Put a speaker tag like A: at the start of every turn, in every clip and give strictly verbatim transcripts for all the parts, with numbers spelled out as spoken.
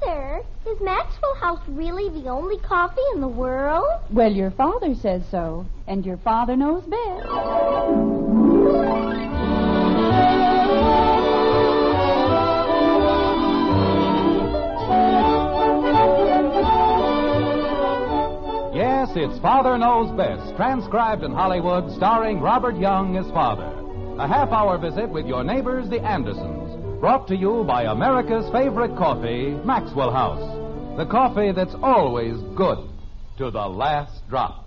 A: Mother, is Maxwell House really the only coffee in the world?
B: Well, your father says so, and your father knows best.
C: Yes, it's Father Knows Best, transcribed in Hollywood, starring Robert Young as father. A half-hour visit with your neighbors, the Andersons, brought to you by America's favorite coffee, Maxwell House. The coffee that's always good to the last drop.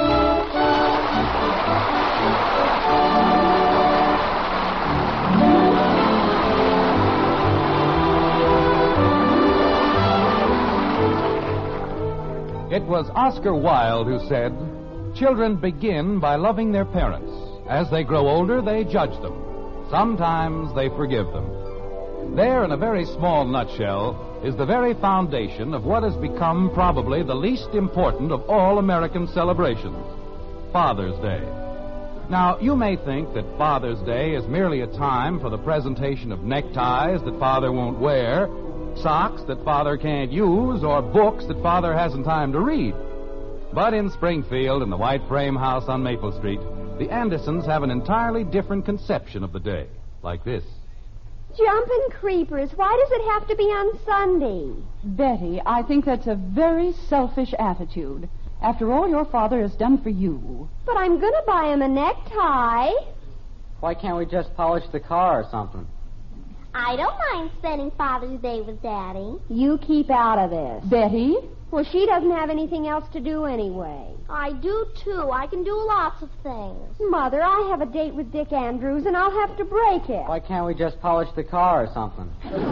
C: It was Oscar Wilde who said, "Children begin by loving their parents. As they grow older, they judge them. Sometimes they forgive them." There, in a very small nutshell, is the very foundation of what has become probably the least important of all American celebrations, Father's Day. Now, you may think that Father's Day is merely a time for the presentation of neckties that Father won't wear, socks that Father can't use, or books that Father hasn't time to read. But in Springfield, in the white frame house on Maple Street, the Andersons have an entirely different conception of the day, like this.
D: Jumping creepers, why does it have to be on Sunday?
B: Betty, I think that's a very selfish attitude. After all your father has done for you.
D: But I'm going to buy him a necktie.
E: Why can't we just polish the car or something?
A: I don't mind spending Father's Day with Daddy.
D: You keep out of this.
B: Betty?
D: Well, she doesn't have anything else to do anyway.
A: I do, too. I can do lots of things.
D: Mother, I have a date with Dick Andrews, and I'll have to break it.
E: Why can't we just polish the car or something?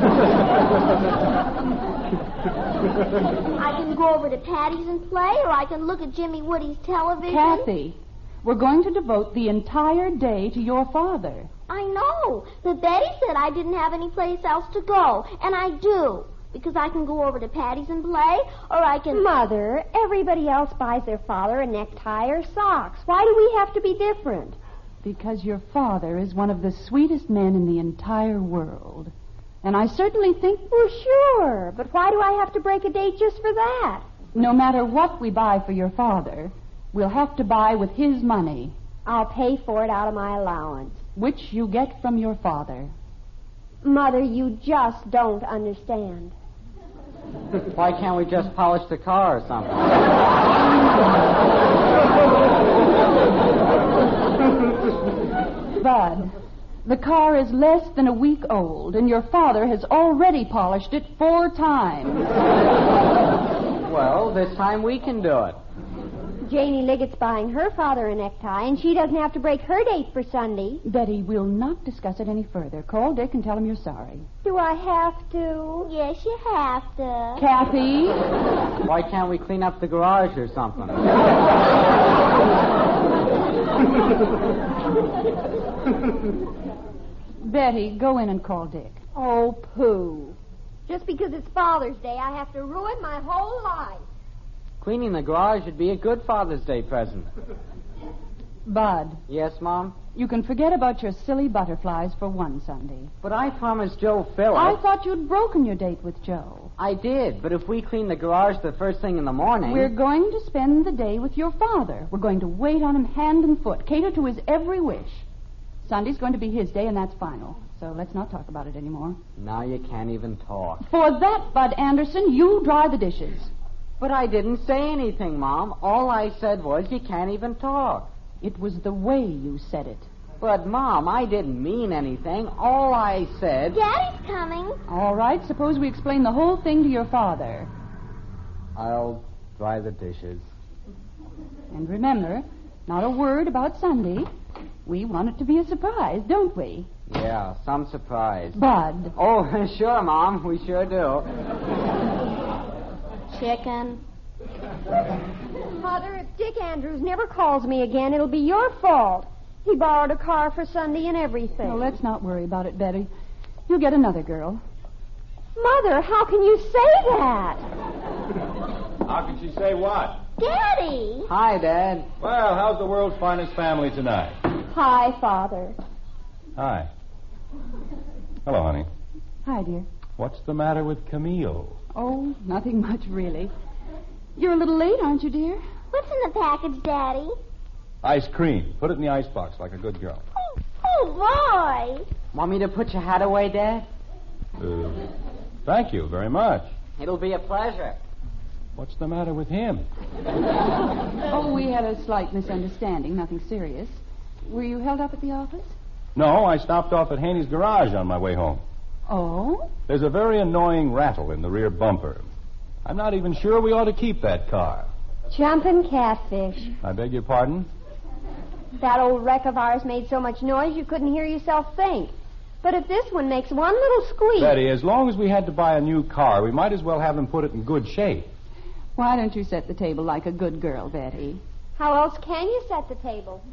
A: I can go over to Patty's and play, or I can look at Jimmy Woody's television.
B: Kathy, we're going to devote the entire day to your father.
A: I know, but Betty said I didn't have any place else to go, and I do. Because I can go over to Patty's and play, or I can...
D: Mother, everybody else buys their father a necktie or socks. Why do we have to be different?
B: Because your father is one of the sweetest men in the entire world. And I certainly think...
D: Well, sure, but why do I have to break a date just for that?
B: No matter what we buy for your father, we'll have to buy with his money.
D: I'll pay for it out of my allowance.
B: Which you get from your father.
D: Mother, you just don't understand.
E: Why can't we just polish the car or something?
B: Bud, the car is less than a week old, and your father has already polished it four times.
E: Well, this time we can do it.
D: Janie Liggett's buying her father a necktie, and she doesn't have to break her date for Sunday.
B: Betty, we'll not discuss it any further. Call Dick and tell him you're sorry.
D: Do I have to?
A: Yes, you have to.
B: Kathy?
E: Why can't we clean up the garage or something?
B: Betty, go in and call Dick.
D: Oh, pooh. Just because it's Father's Day, I have to ruin my whole life.
E: Cleaning the garage would be a good Father's Day present.
B: Bud.
E: Yes, Mom?
B: You can forget about your silly butterflies for one Sunday.
E: But I promised Joe Phillips.
B: I thought you'd broken your date with Joe.
E: I did, but if we clean the garage the first thing in the morning...
B: We're going to spend the day with your father. We're going to wait on him hand and foot, cater to his every wish. Sunday's going to be his day, and that's final. So let's not talk about it anymore.
E: Now you can't even talk.
B: For that, Bud Anderson, you dry the dishes.
E: But I didn't say anything, Mom. All I said was you can't even talk.
B: It was the way you said it.
E: But, Mom, I didn't mean anything. All I said...
A: Daddy's coming.
B: All right, suppose we explain the whole thing to your father.
E: I'll dry the dishes.
B: And remember, not a word about Sunday. We want it to be a surprise, don't we?
E: Yeah, some surprise.
B: Bud.
E: Oh, sure, Mom. We sure do.
A: Chicken.
D: Mother, if Dick Andrews never calls me again, it'll be your fault. He borrowed a car for Sunday and everything.
B: No, let's not worry about it, Betty. You'll get another girl.
D: Mother, how can you say that?
F: How can she say what?
A: Daddy!
E: Hi, Dad.
F: Well, how's the world's finest family tonight?
D: Hi, Father.
F: Hi. Hello, honey.
B: Hi, dear.
F: What's the matter with Camille?
B: Oh, nothing much, really. You're a little late, aren't you, dear?
A: What's in the package, Daddy?
F: Ice cream. Put it in the icebox like a good girl.
A: Oh, oh boy.
E: Want me to put your hat away, Dad?
F: Uh, thank you very much.
E: It'll be a pleasure.
F: What's the matter with him?
B: Oh, we had a slight misunderstanding, nothing serious. Were you held up at the office?
F: No, I stopped off at Haney's garage on my way home.
B: Oh?
F: There's a very annoying rattle in the rear bumper. I'm not even sure we ought to keep that car.
D: Jumping catfish.
F: I beg your pardon?
D: That old wreck of ours made so much noise you couldn't hear yourself think. But if this one makes one little squeak...
F: Betty, as long as we had to buy a new car, we might as well have them put it in good shape.
B: Why don't you set the table like a good girl, Betty?
D: How else can you set the table?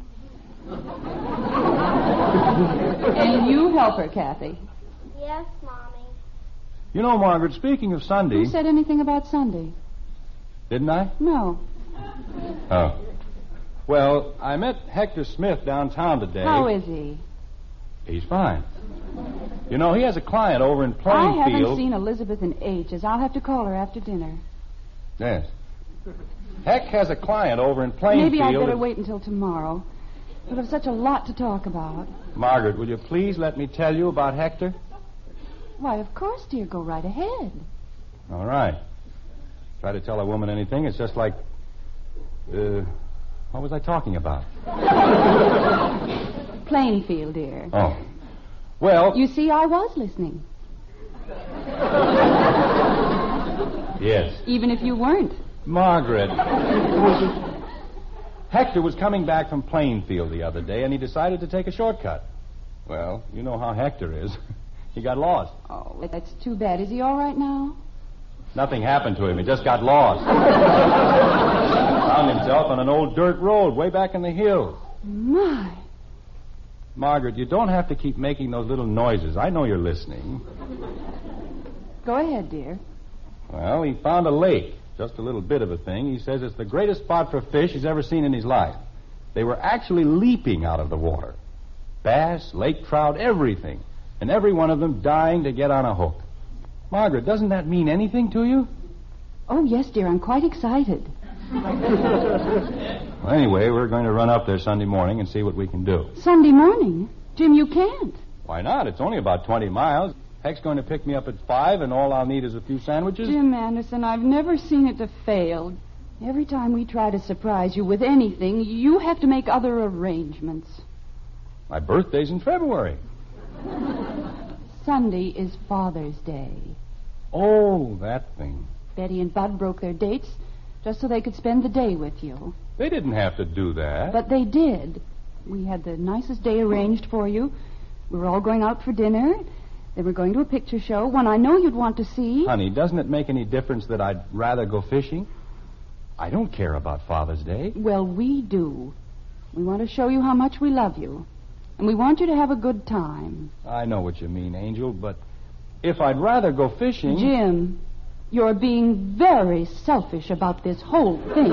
B: And you help her, Kathy.
A: Yes, Mommy.
F: You know, Margaret, speaking of Sunday...
B: Who said anything about Sunday?
F: Didn't I?
B: No.
F: Oh. Well, I met Hector Smith downtown today.
B: How is he?
F: He's fine. You know, he has a client over in Plainfield...
B: I haven't seen Elizabeth in ages. I'll have to call her after dinner.
F: Yes. Heck has a client over in Plainfield...
B: Maybe I'd better wait until tomorrow. We'll have such a lot to talk about.
F: Margaret, will you please let me tell you about Hector?
B: Why, of course, dear. Go right ahead.
F: All right. Try to tell a woman anything, it's just like... Uh, what was I talking about?
B: Plainfield, dear.
F: Oh. Well...
B: You see, I was listening.
F: Yes.
B: Even if you weren't.
F: Margaret. Hector was coming back from Plainfield the other day, and he decided to take a shortcut. Well, you know how Hector is. He got lost.
B: Oh, that's too bad. Is he all right now?
F: Nothing happened to him. He just got lost. Found himself on an old dirt road way back in the hills.
B: My.
F: Margaret, you don't have to keep making those little noises. I know you're listening.
B: Go ahead, dear.
F: Well, he found a lake. Just a little bit of a thing. He says it's the greatest spot for fish he's ever seen in his life. They were actually leaping out of the water. Bass, lake trout, everything. And every one of them dying to get on a hook. Margaret, doesn't that mean anything to you?
B: Oh, yes, dear. I'm quite excited.
F: Well, anyway, we're going to run up there Sunday morning and see what we can do.
B: Sunday morning? Jim, you can't.
F: Why not? It's only about twenty miles. Heck's going to pick me up at five, and all I'll need is a few sandwiches.
B: Jim Anderson, I've never seen it to fail. Every time we try to surprise you with anything, you have to make other arrangements.
F: My birthday's in February.
B: Sunday is Father's Day.
F: Oh, that thing.
B: Betty and Bud broke their dates just so they could spend the day with you.
F: They didn't have to do that.
B: But they did. We had the nicest day arranged for you. We were all going out for dinner. Then we're going to a picture show, one I know you'd want to see.
F: Honey, doesn't it make any difference that I'd rather go fishing? I don't care about Father's Day.
B: Well, we do. We want to show you how much we love you. And we want you to have a good time.
F: I know what you mean, Angel, but if I'd rather go fishing...
B: Jim, you're being very selfish about this whole thing.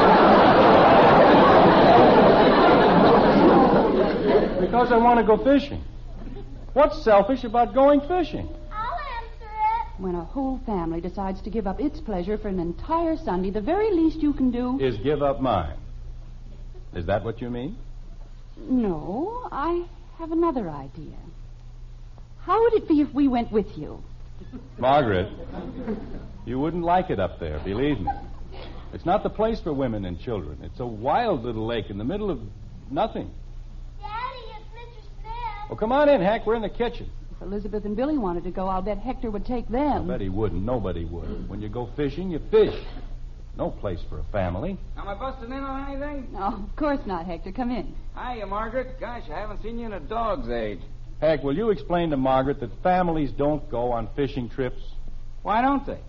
F: Because I want to go fishing. What's selfish about going fishing?
A: I'll answer it.
B: When a whole family decides to give up its pleasure for an entire Sunday, the very least you can do...
F: Is give up mine. Is that what you mean?
B: No, I have another idea. How would it be if we went with you?
F: Margaret, you wouldn't like it up there, believe me. It's not the place for women and children. It's a wild little lake in the middle of nothing.
A: Daddy, it's Mister Smith.
F: Oh, come on in, Hank. We're in the kitchen.
B: If Elizabeth and Billy wanted to go, I'll bet Hector would take them.
F: I bet he wouldn't. Nobody would. When you go fishing, you fish. No place for a family.
G: Am I busting in on anything?
B: No, of course not, Hector. Come in.
G: Hiya, Margaret. Gosh, I haven't seen you in a dog's age.
F: Hank, will you explain to Margaret that families don't go on fishing trips?
G: Why don't they?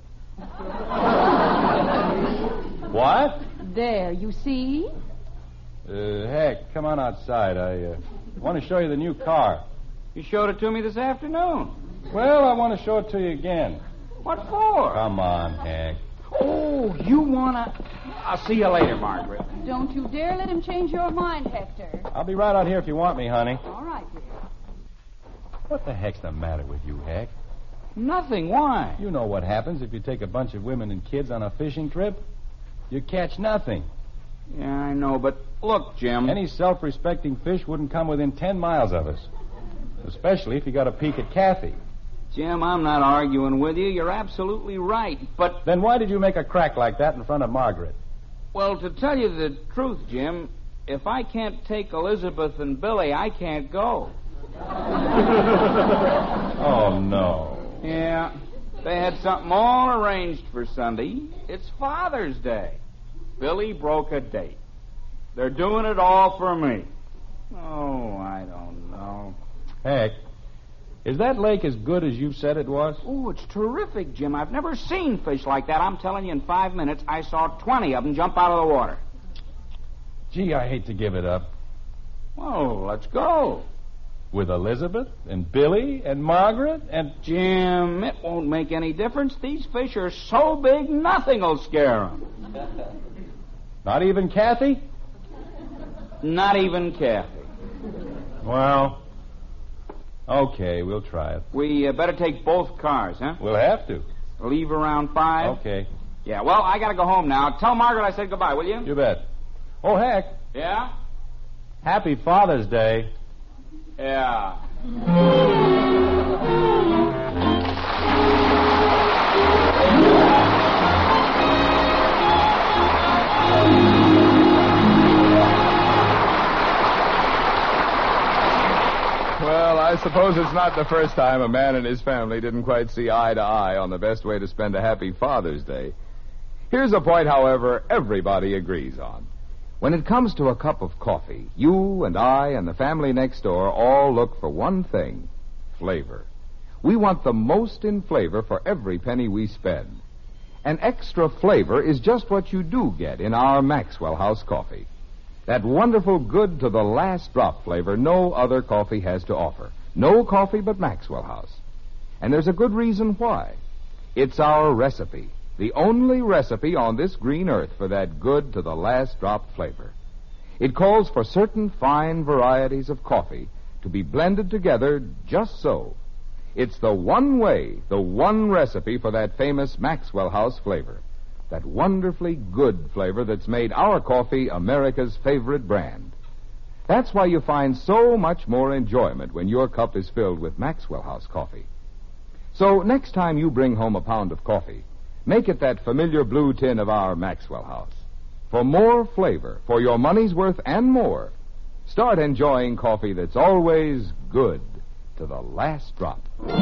F: What?
B: There, you see?
F: Uh, Hank, come on outside. I uh, want to show you the new car.
G: You showed it to me this afternoon.
F: Well, I want to show it to you again.
G: What for?
F: Come on, Hank.
G: Oh, you wanna... I'll see you later, Margaret.
B: Don't you dare let him change your mind, Hector.
F: I'll be right out here if you want me, honey.
B: All right, dear.
F: What the heck's the matter with you, Hank?
G: Nothing. Why?
F: You know what happens if you take a bunch of women and kids on a fishing trip? You catch nothing.
G: Yeah, I know, but look, Jim.
F: Any self-respecting fish wouldn't come within ten miles of us. Especially if you got a peek at Kathy.
G: Jim, I'm not arguing with you. You're absolutely right, but...
F: Then why did you make a crack like that in front of Margaret?
G: Well, to tell you the truth, Jim, if I can't take Elizabeth and Billy, I can't go.
F: Oh, no.
G: Yeah, they had something all arranged for Sunday. It's Father's Day. Billy broke a date. They're doing it all for me. Oh, I don't know.
F: Heck, is that lake as good as you said it was?
G: Oh, it's terrific, Jim. I've never seen fish like that. I'm telling you, in five minutes, I saw twenty of them jump out of the water.
F: Gee, I hate to give it up.
G: Well, let's go.
F: With Elizabeth and Billy and Margaret and...
G: Jim, it won't make any difference. These fish are so big, nothing will scare them.
F: Not even Kathy?
G: Not even Kathy.
F: Well, okay, we'll try it.
G: We uh, better take both cars, huh?
F: We'll have to.
G: Leave around five?
F: Okay.
G: Yeah, well, I gotta go home now. Tell Margaret I said goodbye, will you?
F: You bet. Oh, heck.
G: Yeah?
F: Happy Father's Day.
G: Yeah.
H: Well, I suppose it's not the first time a man and his family didn't quite see eye to eye on the best way to spend a happy Father's Day. Here's a point, however, everybody agrees on. When it comes to a cup of coffee, you and I and the family next door all look for one thing: flavor. We want the most in flavor for every penny we spend. And extra flavor is just what you do get in our Maxwell House coffee. That wonderful good to the last drop flavor no other coffee has to offer. No coffee but Maxwell House. And there's a good reason why. It's our recipe. The only recipe on this green earth for that good to the last drop flavor. It calls for certain fine varieties of coffee to be blended together just so. It's the one way, the one recipe for that famous Maxwell House flavor. That wonderfully good flavor that's made our coffee America's favorite brand. That's why you find so much more enjoyment when your cup is filled with Maxwell House coffee. So next time you bring home a pound of coffee, make it that familiar blue tin of our Maxwell House. For more flavor, for your money's worth and more, start enjoying coffee that's always good to the last drop.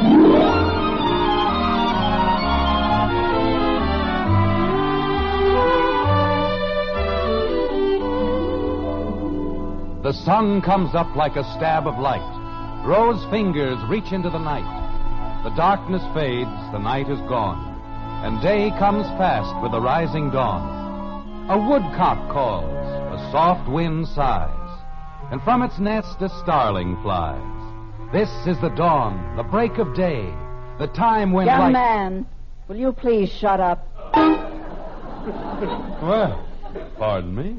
C: The sun comes up like a stab of light. Rose fingers reach into the night. The darkness fades, the night is gone. And day comes fast with the rising dawn. A woodcock calls, a soft wind sighs, and from its nest a starling flies. This is the dawn, the break of day, the time when
B: Young
C: light...
B: man, will you please shut up?
C: Well, pardon me.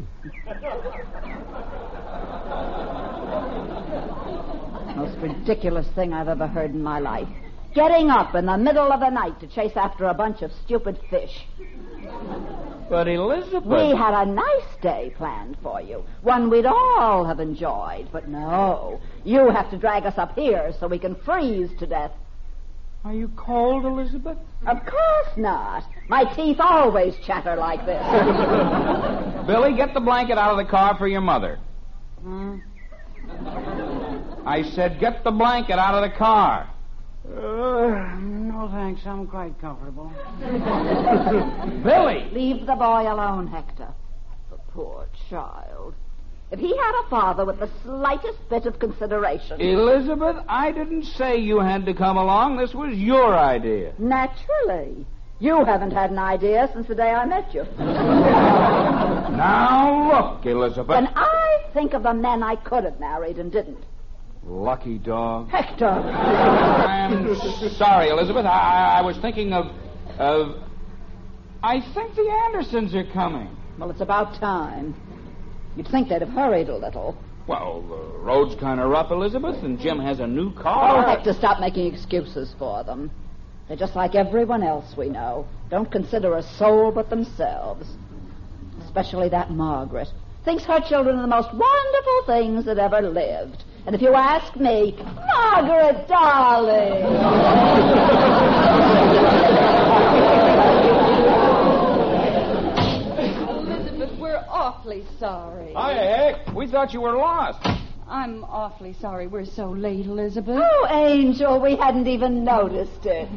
B: Most ridiculous thing I've ever heard in my life. Getting up in the middle of the night to chase after a bunch of stupid fish.
G: But Elizabeth...
B: We had a nice day planned for you. One we'd all have enjoyed. But no, you have to drag us up here so we can freeze to death.
G: Are you cold, Elizabeth?
B: Of course not. My teeth always chatter like this.
G: Billy, get the blanket out of the car for your mother.
B: Hmm?
G: I said get the blanket out of the car.
E: Uh, no, thanks. I'm quite comfortable.
G: Billy!
B: Leave the boy alone, Hector. The poor child. If he had a father with the slightest bit of consideration...
G: Elizabeth, I didn't say you had to come along. This was your idea.
B: Naturally. You haven't had an idea since the day I met you.
G: Now look, Elizabeth.
B: When I think of the men I could have married and didn't.
G: Lucky dog.
B: Hector!
G: I'm sorry, Elizabeth. I, I was thinking of... of... I think the Andersons are coming.
B: Well, it's about time. You'd think they'd have hurried a little.
G: Well, the road's kind of rough, Elizabeth, and Jim has a new
B: Oh,
G: car.
B: Hector, stop making excuses for them.
I: They're just like everyone else we know. Don't consider a soul but themselves. Especially that Margaret. Thinks her children are the most wonderful things that ever lived. And if you ask me, Margaret, darling.
B: Elizabeth, we're awfully sorry.
G: Hiya, Heck. We thought you were lost.
B: I'm awfully sorry we're so late, Elizabeth.
I: Oh, Angel, we hadn't even noticed it.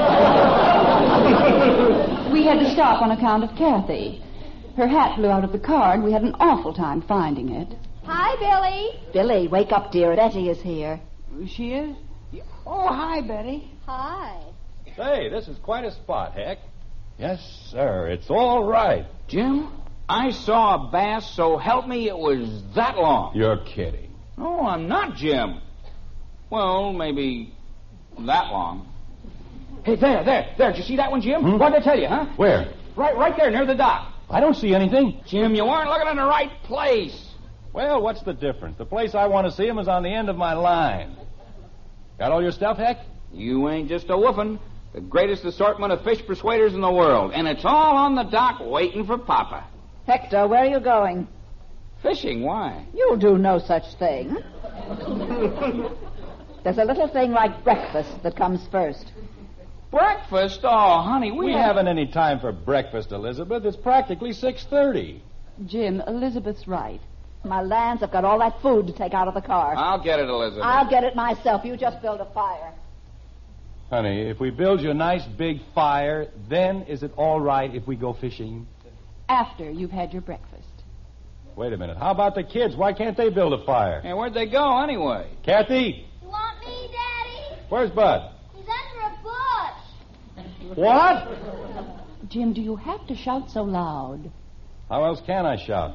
B: We had to stop on account of Kathy. Her hat flew out of the car, and we had an awful time finding it.
D: Hi, Billy.
I: Billy, wake up, dear. Betty is here.
B: She is?
E: Oh, hi, Betty.
D: Hi.
F: Say, this is quite a spot, Heck. Yes, sir. It's all right.
G: Jim, I saw a bass, so help me, it was that long.
F: You're kidding.
G: No, I'm not, Jim. Well, maybe that long. Hey, there, there, there. Did you see that one, Jim?
F: Hmm?
G: What did I tell you, huh?
F: Where?
G: Right, right there, near the dock.
F: I don't see anything.
G: Jim, you weren't looking in the right place.
F: Well, what's the difference? The place I want to see him is on the end of my line. Got all your stuff, Heck?
G: You ain't just a woofin'. The greatest assortment of fish persuaders in the world. And it's all on the dock waiting for Papa.
I: Hector, where are you going?
G: Fishing, why?
I: You'll do no such thing. There's a little thing like breakfast that comes first.
G: Breakfast? Oh, honey, we,
F: We
G: have...
F: haven't any time for breakfast, Elizabeth. It's practically six thirty.
B: Jim, Elizabeth's right.
I: My lands, I've got all that food to take out of the car.
G: I'll get it, Elizabeth.
I: I'll get it myself. You just build a fire.
F: Honey, if we build you a nice big fire, then is it all right if we go fishing?
B: After you've had your breakfast.
F: Wait a minute. How about the kids? Why can't they build a fire?
G: Hey, where'd they go, anyway?
F: Kathy,
A: You want me, Daddy?
F: where's Bud?
A: He's under a bush.
F: What?
B: Jim, do you have to shout so loud?
F: How else can I shout?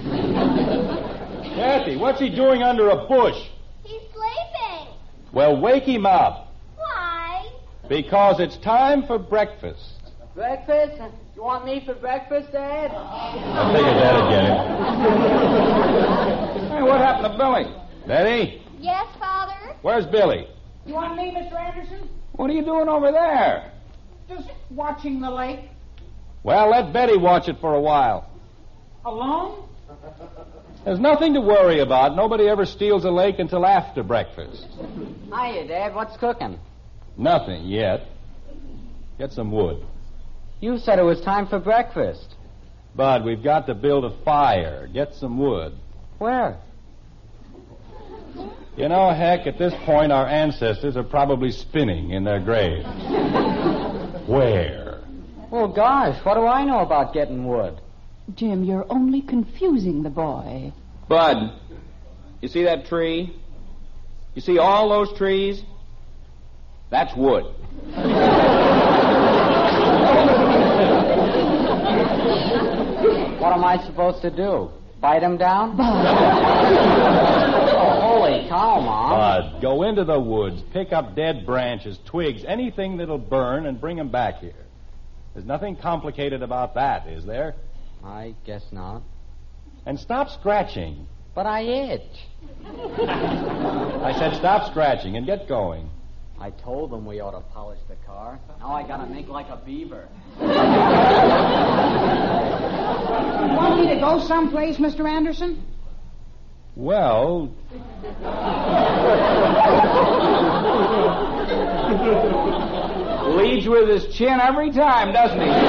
F: Kathy, what's he doing under a bush?
A: He's sleeping.
F: Well, wake him up.
A: Why?
F: Because it's time for breakfast.
E: Breakfast? You want me for breakfast, Dad?
F: I figured that'd get him.
G: Hey, what happened to Billy?
F: Betty,
A: Yes, Father?
F: where's Billy?
E: You want me, Mister Anderson?
G: What are you doing over there?
E: Just watching the lake.
F: Well, let Betty watch it for a while.
E: Alone?
F: There's nothing to worry about. Nobody ever steals a lake until after breakfast.
E: Hiya, Dad. What's cooking?
F: Nothing yet. Get some wood.
E: You said it was time for breakfast.
F: Bud, we've got to build a fire. Get some wood.
E: Where?
F: You know, Heck, at this point, our ancestors are probably spinning in their graves. Where?
E: Oh, gosh, what do I know about getting wood?
B: Jim, you're only confusing the boy.
G: Bud, you see that tree? You see all those trees? That's wood.
E: What am I supposed to do? Bite him down?
B: Bud.
E: Oh, holy cow, Mom.
F: Bud, go into the woods, pick up dead branches, twigs, anything that'll burn, and bring them back here. There's nothing complicated about that, is there?
E: I guess not.
F: And stop scratching.
E: But I itch.
F: I said stop scratching and get going.
E: I told them we ought to polish the car. Now I gotta make like a beaver.
J: You want me to go someplace, Mister Anderson?
F: Well,
G: Leads with his chin every time, doesn't he?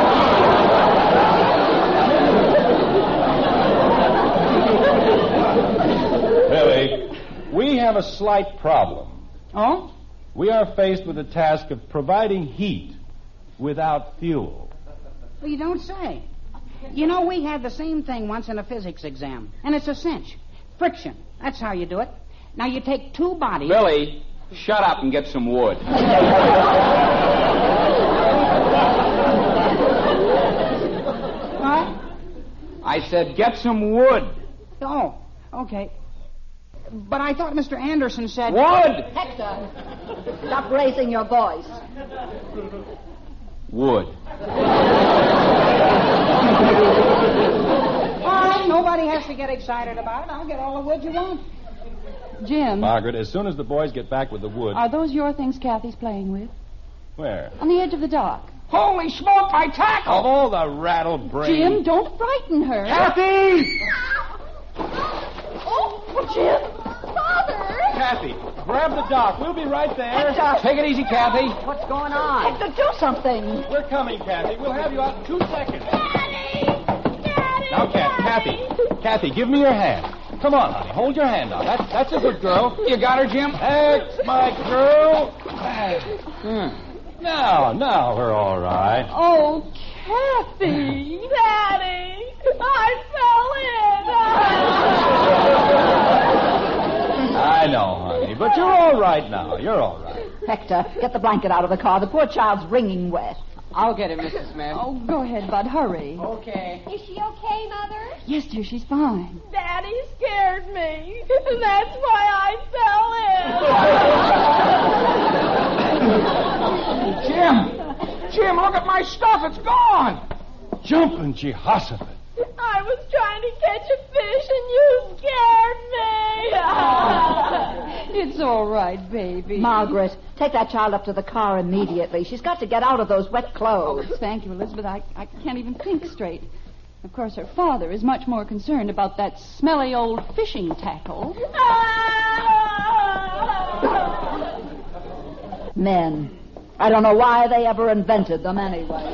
F: Billy, we have a slight problem.
J: Oh?
F: We are faced with the task of providing heat without fuel.
J: Well, you don't say. You know, we had the same thing once in a physics exam, and it's a cinch. Friction. That's how you do it. Now, you take two bodies...
G: Billy, shut up and get some wood.
J: What?
G: I said get some wood.
J: Oh, okay. But I thought Mister Anderson said...
G: Wood!
I: Hector, stop raising your voice.
G: Wood.
J: All right, nobody has to get excited about it. I'll get all the wood you want.
B: Jim,
F: Margaret, as soon as the boys get back with the wood...
B: are those your things Kathy's playing with?
F: Where?
B: On the edge of the dock.
G: Holy smoke, my tackle!
F: Of all the rattle brain.
B: Jim, don't frighten her.
F: Kathy!
A: Oh, Jim! Father!
F: Kathy, grab the dock. We'll be right there.
I: Hector!
G: Take it easy, Kathy.
J: What's going on?
I: Hector, do something.
F: We're coming, Kathy. We'll have you out in two seconds.
A: Daddy! Daddy!
F: Now, Kat, Kathy, Kathy, give me your hand. Come on, honey. Hold your hand out. That's, that's a good girl.
G: You got her, Jim?
F: That's my girl.
G: Hmm.
F: Now, now we're all right.
B: Oh, Kathy.
A: Daddy! I fell in!
F: I know, honey, but you're all right now. You're all right.
I: Hector, get the blanket out of the car. The poor child's wringing wet.
J: I'll get it, Missus Smith.
B: Oh, go ahead, Bud. Hurry.
J: Okay.
D: Is she okay, Mother?
B: Yes, dear, she's fine.
A: Daddy scared me, and that's why I fell in.
G: Jim! Jim, look at my stuff. It's gone.
F: Jumping Jehoshaphat.
A: I was trying to catch a fish, and you scared me.
B: It's all right, baby.
I: Margaret, take that child up to the car immediately. She's got to get out of those wet clothes.
B: Oh, thank you, Elizabeth. I, I can't even think straight. Of course, her father is much more concerned about that smelly old fishing tackle.
I: Men. I don't know why they ever invented them anyway.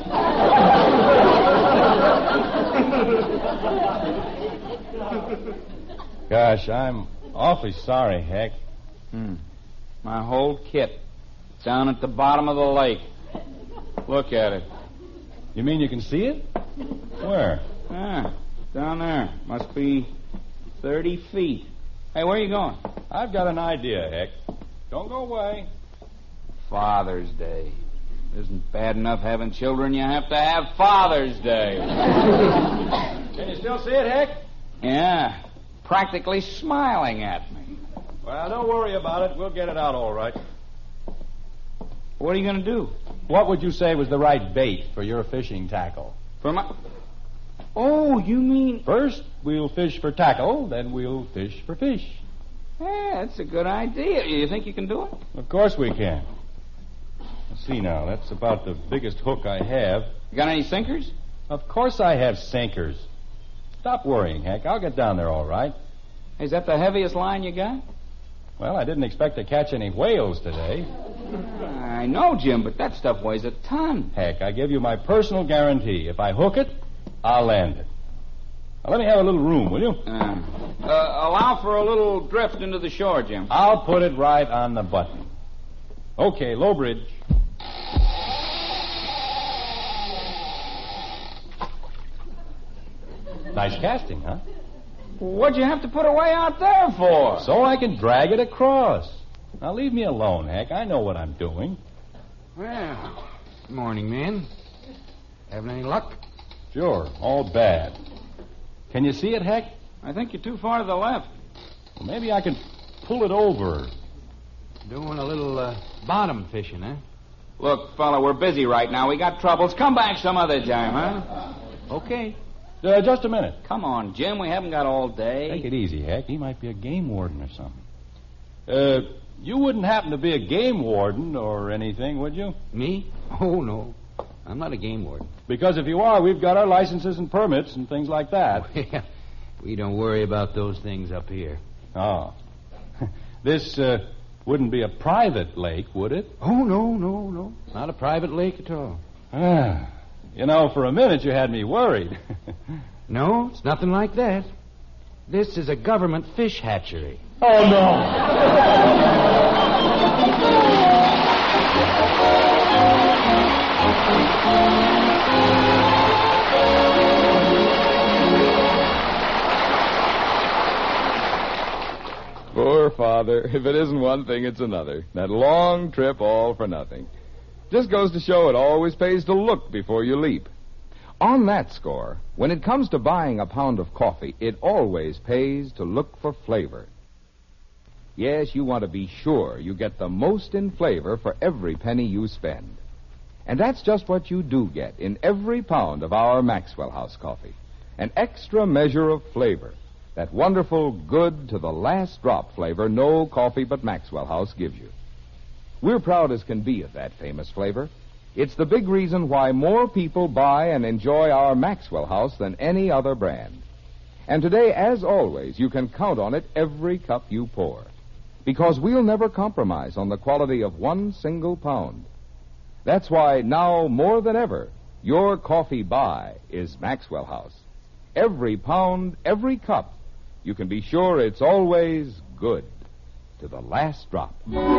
F: Gosh, I'm awfully sorry, Heck.
G: Hmm. My whole kit down at the bottom of the lake. Look at it.
F: You mean you can see it? Where?
G: Ah, down there. Must be thirty feet. Hey, where are you going?
F: I've got an idea, Heck. Don't go away.
G: Father's Day. Isn't bad enough having children, you have to have Father's Day.
F: Can you still see it, Heck?
G: Yeah, practically smiling at me.
F: Well, don't worry about it. We'll get it out all right.
G: What are you going to do?
F: What would you say was the right bait for your fishing tackle?
G: For my... Oh, you mean...
F: First, we'll fish for tackle, then we'll fish for fish.
G: Yeah, that's a good idea. You think you can do it?
F: Of course we can. Let's see now. That's about the biggest hook I have.
G: You got any sinkers?
F: Of course I have sinkers. Stop worrying, Hank. I'll get down there all right.
G: Is that the heaviest line you got?
F: Well, I didn't expect to catch any whales today.
G: I know, Jim, but that stuff weighs a ton.
F: Heck, I give you my personal guarantee. If I hook it, I'll land it. Now, let me have a little room, will you?
G: Uh, uh, allow for a little drift into the shore, Jim.
F: I'll put it right on the button. Okay, low bridge. Nice casting, huh?
G: What'd you have to put away out there for?
F: So I can drag it across. Now, leave me alone, Heck. I know what I'm doing.
K: Well, good morning, man. Having any luck?
F: Sure, all bad. Can you see it, Heck?
G: I think you're too far to the left.
F: Well, maybe I can pull it over.
K: Doing a little uh, bottom fishing, eh?
G: Look, fella, we're busy right now. We got troubles. Come back some other time, huh?
K: Okay.
F: Uh, just a minute.
G: Come on, Jim. We haven't got all day.
F: Take it easy, Heck. He might be a game warden or something. Uh, you wouldn't happen to be a game warden or anything, would you?
K: Me? Oh, no. I'm not a game warden.
F: Because if you are, we've got our licenses and permits and things like that.
K: We don't worry about those things up here.
F: Oh. This uh, wouldn't be a private lake, would it?
K: Oh, no, no, no. Not a private lake at all.
F: Ah. You know, for a minute you had me worried.
K: No, it's nothing like that. This is a government fish hatchery.
F: Oh, no.
H: Poor father. If it isn't one thing, it's another. That long trip all for nothing. Just goes to show it always pays to look before you leap. On that score, when it comes to buying a pound of coffee, it always pays to look for flavor. Yes, you want to be sure you get the most in flavor for every penny you spend. And that's just what you do get in every pound of our Maxwell House coffee. An extra measure of flavor. That wonderful, good to the last drop flavor no coffee but Maxwell House gives you. We're proud as can be of that famous flavor. It's the big reason why more people buy and enjoy our Maxwell House than any other brand. And today, as always, you can count on it every cup you pour. Because we'll never compromise on the quality of one single pound. That's why now, more than ever, your coffee buy is Maxwell House. Every pound, every cup, you can be sure it's always good to the last drop.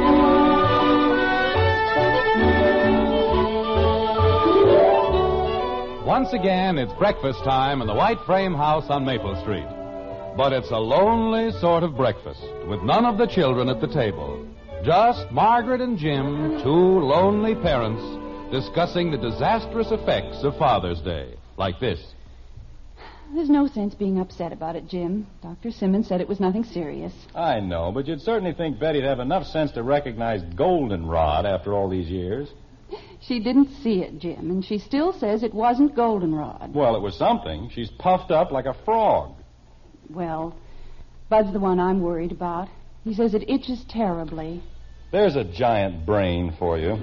C: Once again, it's breakfast time in the White Frame House on Maple Street. But it's a lonely sort of breakfast, with none of the children at the table. Just Margaret and Jim, two lonely parents, discussing the disastrous effects of Father's Day, like this.
B: There's no sense being upset about it, Jim. Doctor Simmons said it was nothing serious.
F: I know, but you'd certainly think Betty'd have enough sense to recognize goldenrod after all these years.
B: She didn't see it, Jim, and she still says it wasn't goldenrod.
F: Well, it was something. She's puffed up like a frog.
B: Well, Bud's the one I'm worried about. He says it itches terribly.
F: There's a giant brain for you.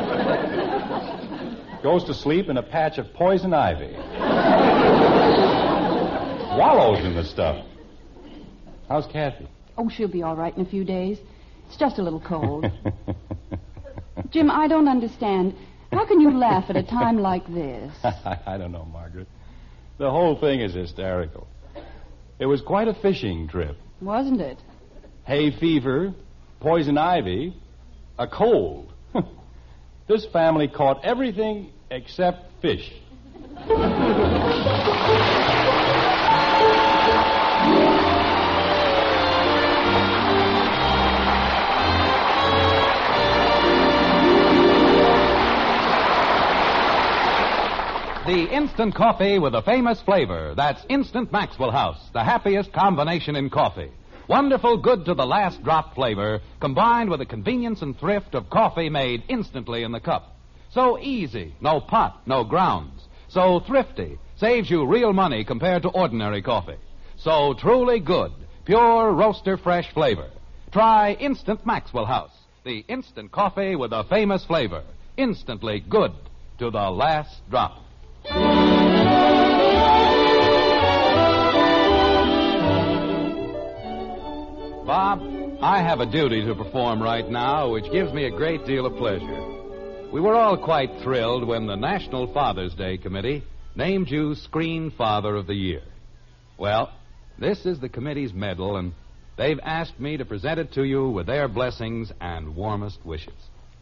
F: Goes to sleep in a patch of poison ivy. Wallows in the stuff. How's Kathy?
B: Oh, she'll be all right in a few days. It's just a little cold. Jim, I don't understand. How can you laugh at a time like this?
F: I don't know, Margaret. The whole thing is hysterical. It was quite a fishing trip.
B: Wasn't it?
F: Hay fever, poison ivy, a cold. This family caught everything except fish.
C: The instant coffee with a famous flavor. That's Instant Maxwell House, the happiest combination in coffee. Wonderful, good to the last drop flavor, combined with the convenience and thrift of coffee made instantly in the cup. So easy, no pot, no grounds. So thrifty, saves you real money compared to ordinary coffee. So truly good, pure roaster fresh flavor. Try Instant Maxwell House, the instant coffee with a famous flavor. Instantly good to the last drop. Bob, I have a duty to perform right now, which gives me a great deal of pleasure. We were all quite thrilled when the National Father's Day Committee named you Screen Father of the Year. Well, this is the committee's medal, and they've asked me to present it to you with their blessings and warmest wishes.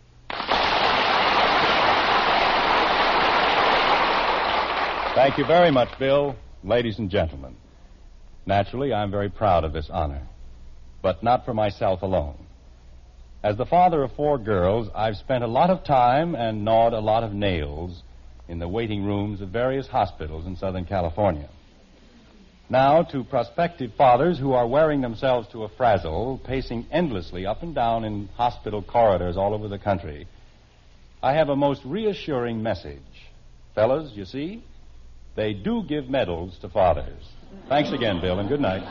F: Thank you very much, Bill. Ladies and gentlemen, naturally, I'm very proud of this honor, but not for myself alone. As the father of four girls, I've spent a lot of time and gnawed a lot of nails in the waiting rooms of various hospitals in Southern California. Now, to prospective fathers who are wearing themselves to a frazzle, pacing endlessly up and down in hospital corridors all over the country, I have a most reassuring message. Fellas, you see, they do give medals to fathers. Thanks again, Bill, and good night.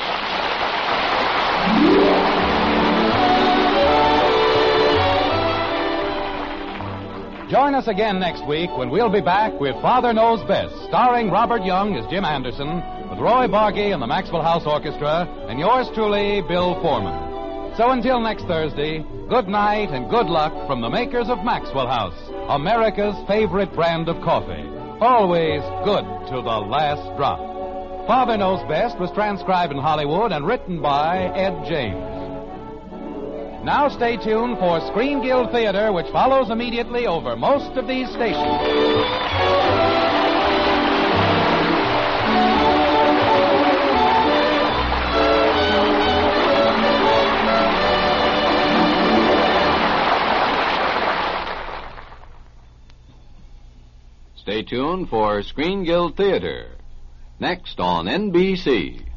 C: Join us again next week when we'll be back with Father Knows Best, starring Robert Young as Jim Anderson, with Roy Bargy and the Maxwell House Orchestra, and yours truly, Bill Foreman. So until next Thursday, good night and good luck from the makers of Maxwell House, America's favorite brand of coffee. Always good to the last drop. Father Knows Best was transcribed in Hollywood and written by Ed James. Now stay tuned for Screen Guild Theater, which follows immediately over most of these stations.
L: Stay tuned for Screen Guild Theater, next on N B C.